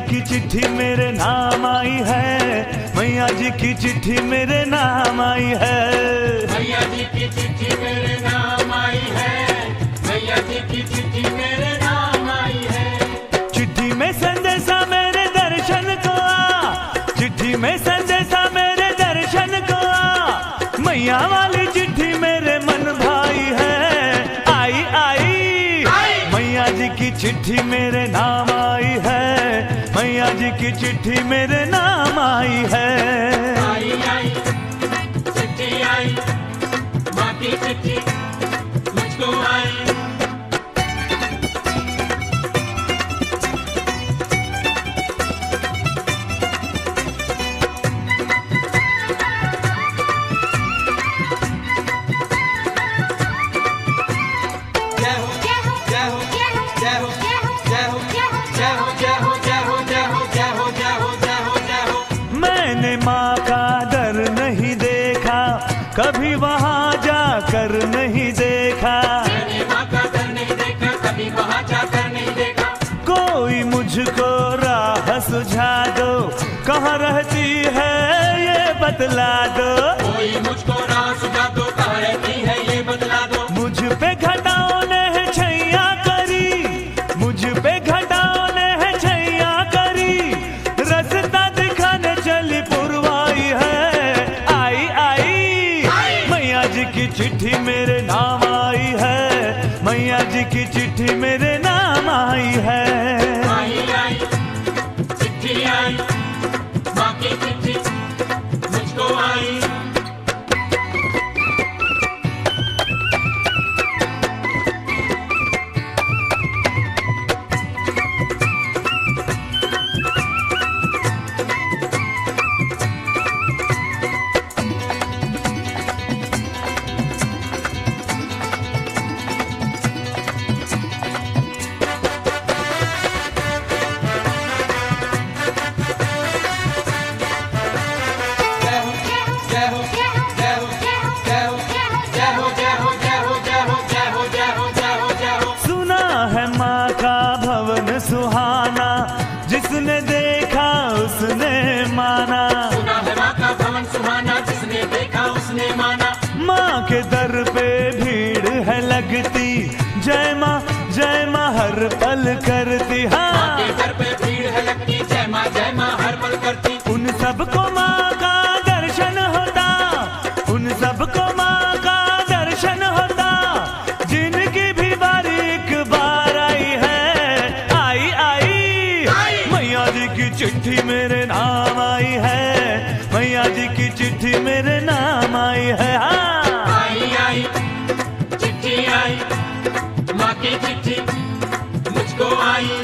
की चिट्ठी मेरे नाम आई है, मैया जी की चिट्ठी मेरे नाम आई है। मैया जी की चिट्ठी मेरे नाम आई है, मैया जी की चिट्ठी मेरे नाम आई है। चिट्ठी में संदेशा मेरे दर्शन को आ, चिट्ठी में संदेशा मेरे दर्शन को आ, मैया वाली चिट्ठी मेरे मन भाई है। आई आई मैया जी की चिट्ठी मेरे नाम आई है, मैया जी की चिट्ठी मेरे नाम आई है। आई आई चिट्ठी आई, माँ की चिट्ठी मुझको आई। मैंने माँ का दर नहीं देखा, कभी वहाँ जाकर नहीं देखा। मैंने माँ का दर नहीं देखा, कभी वहाँ जाकर नहीं देखा। कोई मुझको राह सुझा दो, कहाँ रहती है ये बतला दो। कोई मुझको राह सुझा दो, कहाँ रहती है ये बतला दो। मुझ पे घटाओ ने है छैया करी, मुझ पे घटाओ ने है छैया करी, रास्ता दिखाने चली पुरवाई है। आई आई मैया जी की चिट्ठी मेरे नाम आई है, मैया जी की चिट्ठी मेरे नाम आई है। आई आई चिट्ठी आई, माँ की चिट्ठी मुझको आई। सुहाना जिसने देखा उसने माना, सुना है माँ का भवन सुहाना, जिसने देखा उसने माना। माँ के दर पे भीड़ है लगती, जय माँ हर पल करती। माँ हाँ के दर पे भीड़ है लगती, जय माँ हर पल करती। उन सबको माँ का दर्शन होता, उन सबको माँ का दर्शन होता, जिनकी भी बारी एक बार आई है। आई आई मैया जी की चिट्ठी मेरे नाम आई है, मैया जी की चिट्ठी मेरे नाम आई है। हाँ आई आई चिट्ठी आई, माँ की चिट्ठी मुझको आई।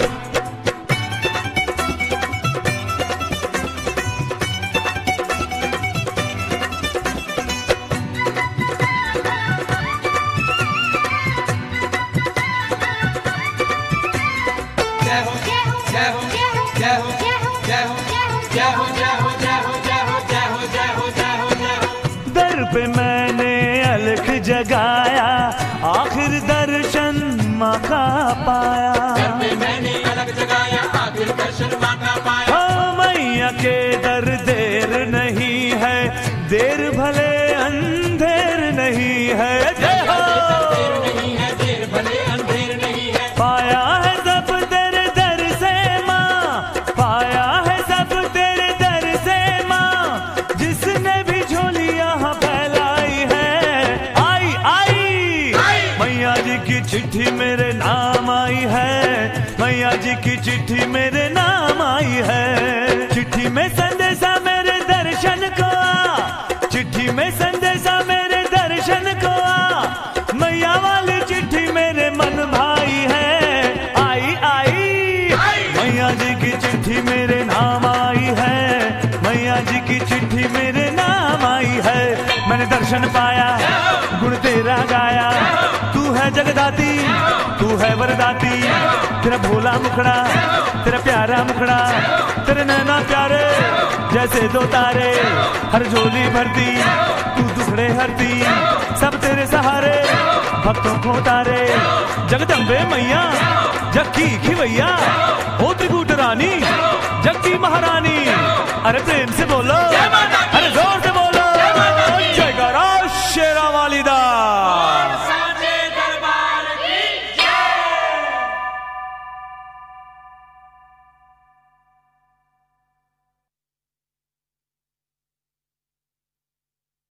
दर पे मैंने अलख जगाया, आखिर दर्शन माँ का पाया। दर पे मैंने अलग जगाया, आखिर दर्शन माँ का पाया। हाँ मैया के दर देर नहीं है, देर भले अंधेर नहीं है। जय हो देर नहीं है, देर भले अंधेर नहीं है। पाया है सब तेरे दर से माँ, पाया है सब तेरे दर से माँ, जिसने भी झोली यहाँ फैलाई है। आई आई मैया जी की चिट्ठी मेरे नाम आई है, मैया जी की चिट्ठी मेरे नाम आई है। चिट्ठी में संदेशा मेरे दर्शन को आ, चिट्ठी में संदेशा मेरे दर्शन को आ, मैया वाली चिट्ठी मेरे मन भाई है। आई आई मैया जी की चिट्ठी मेरे नाम आई है, मैया जी की चिट्ठी मेरे नाम आई है। मैंने दर्शन पाया, गुण तेरा गाया, तू है जगदाती, तू है वरदाती। तेरा भोला मुखड़ा, तेरा प्यारा मुखड़ा, तेरे नैना प्यारे जैसे दो तारे। हर झोली भरती, तू दुखड़े हरती, सब तेरे सहारे भक्तों को तारे। जगदम्बे मैया, जक्की खिवैया, ओ त्रिकूट रानी, जग की महारानी, अरे प्रेम से बोलो।